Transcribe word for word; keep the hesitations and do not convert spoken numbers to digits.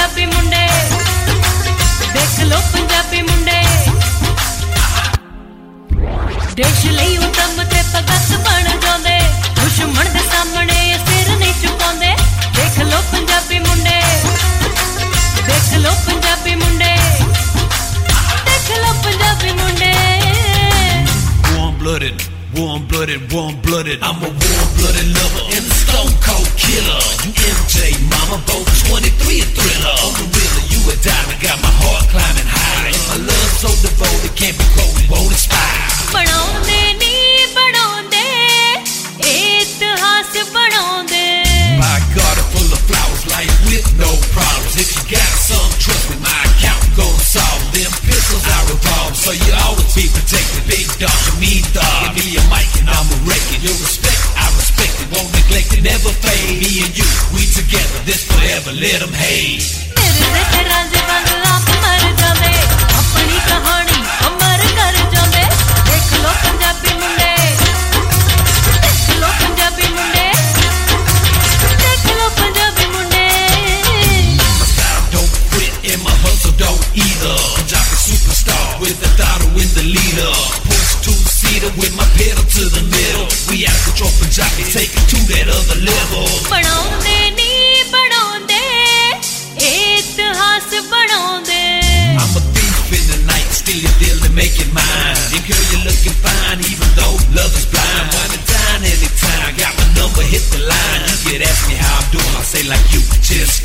पंजाबी मुंडे देख लो पंजाबी मुंडे देश ਲਈ उतम ते भगत बन जांदे दुश्मन दे सामने सिर नहीं झुकांदे देख लो पंजाबी मुंडे देख लो पंजाबी मुंडे देख लो पंजाबी मुंडे warm blooded warm blooded warm blooded I'm a warm blooded lover and a stone cold killer you M J mama both twenty-three a thriller I'm a realer you a diamond got my heart climbing higher and my love so devoted can't be quoted won't expire बनाਉਂਦੇ ਨੀ ਬਣਾਉਂਦੇ ਇਤਿਹਾਸ ਬਣਾਉਂਦੇ My garden full of flowers life with no problems if you got some trust me my account gon' solve them pistols I revolve so you always be protected big dog to me dog give me a mic and I'ma wreck it your respect I respect it won't neglect it never fade me and you we together this forever let them hate ਮੇਰੇ ਤੇ ਰਾਂਝੇ ਵਾਂਗ ਆਪ ਮਰ ਜਾਵੇ ਆਪਣੀ ਕਹਾਣੀ ਅਮਰ ਕਰ ਜਾਵੇ ਦੇਖ ਲੋ ਪੰਜਾਬੀ ਮੁੰਡੇ ਦੇਖ ਲੋ ਪੰਜਾਬੀ ਮੁੰਡੇ ਦੇਖ ਲੋ ਪੰਜਾਬੀ ਮੁੰਡੇ My style don't quit and my hustle don't either Punjabi superstar with a daughter in the leader push two-seater with my pedal to the middle we out of control Punjabi take it to that other level ਬਣਾਉਂਦੇ ਨੀ ਬਣਾਉਂਦੇ ਇਤਿਹਾਸ ਬਣਾਉਂਦੇ I'm a thief in the night, steal your deal and make it mine. And girl, you're looking fine, even though love is blind. Wine and dine anytime, got my number, hit the line. You could ask me how I'm doing, I'll say like you just